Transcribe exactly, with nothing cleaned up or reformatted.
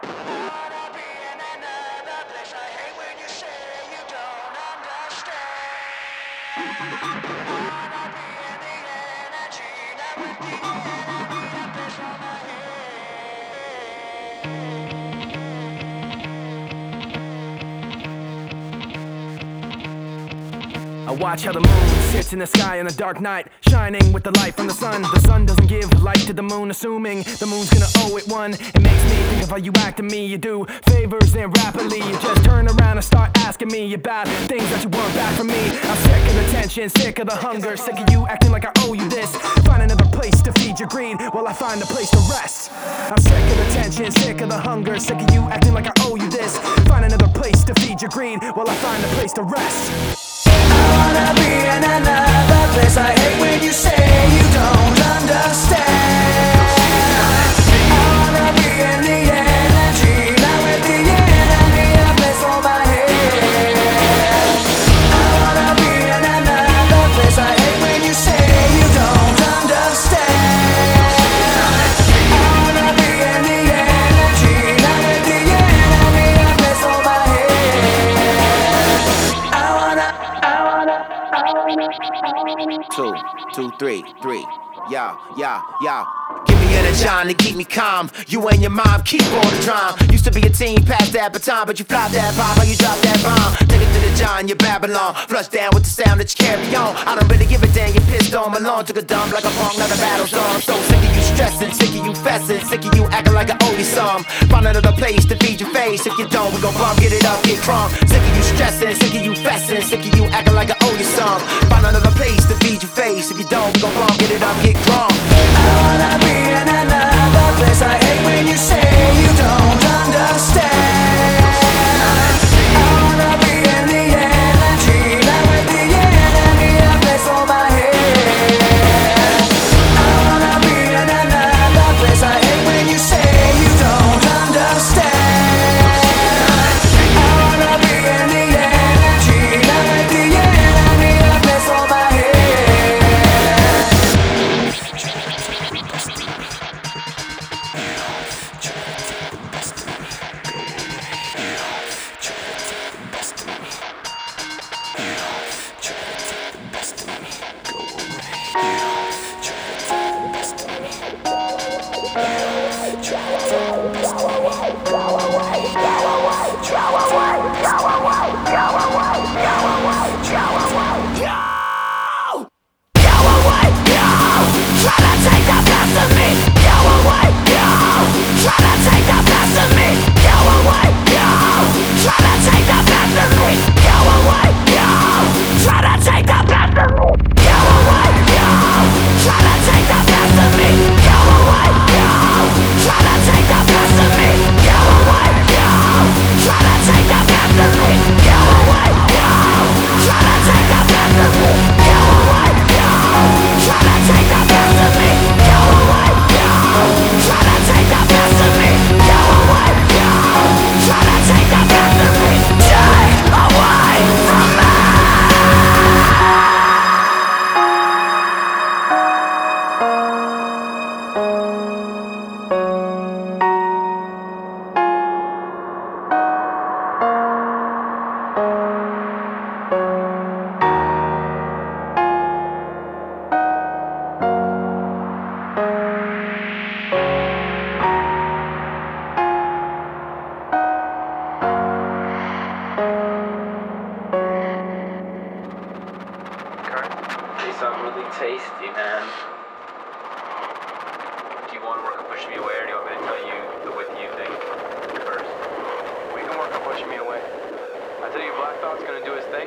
Wanna be in another place. I hate when you say you don't understand. Wanna be in the energy, not with the enemy that plays on my I watch how the moon sits in the sky on a dark night, shining with the light from the sun. The sun doesn't give light to the moon, assuming the moon's gonna owe it one. It makes me think of how you act to me. You do favors and rapidly you just turn around and start asking me about things that you want back from me. I'm sick of the tension, sick of the hunger, sick of you acting like I owe you this. Find another place to feed your greed while I find a place to rest. I'm sick of the tension, sick of the hunger, sick of you acting like I owe you this. Find another place to feed your greed while I find a place to rest. I wanna be in another place. I hate when you say you don't understand. I wanna be in the energy, not with the enemy that plays for my head. I wanna be in another place. I hate when you say you don't understand. I wanna be in the energy, not with the enemy that plays for my head. I wanna Two, two, three, three. Yeah, yeah, yeah. Give me energy to keep me calm. You and your mom keep all the drama. Used to be a teen, past that baton, but you flop that pop, or you drop that bomb. Take it to the John, you're Babylon. Flush down with the sound that you carry on. I don't really give a damn, you pissed on Malone. Took a dump like a punk, not a battle song. So sick of you stressing, sick of you fessing, sick of you acting like I owe you some. Find another place to feed your face. If you don't, we gon' bump, get it up, get crunk. Sick of you stressing, sick of you fessing, sick of you acting like I owe you some. Find another place to feed your face. If you don't, we gon' bump, get it up, get crunk. I wanna be in another place. I hate when you say you don't understand. I wanna be in the energy, not with the enemy that plays for my head. I wanna be in another place. I hate when you say you don't understand. I wanna be in the energy, not with the enemy that plays for my head. Something really tasty, man. Do you want to work on pushing me away, or do you want me to tell you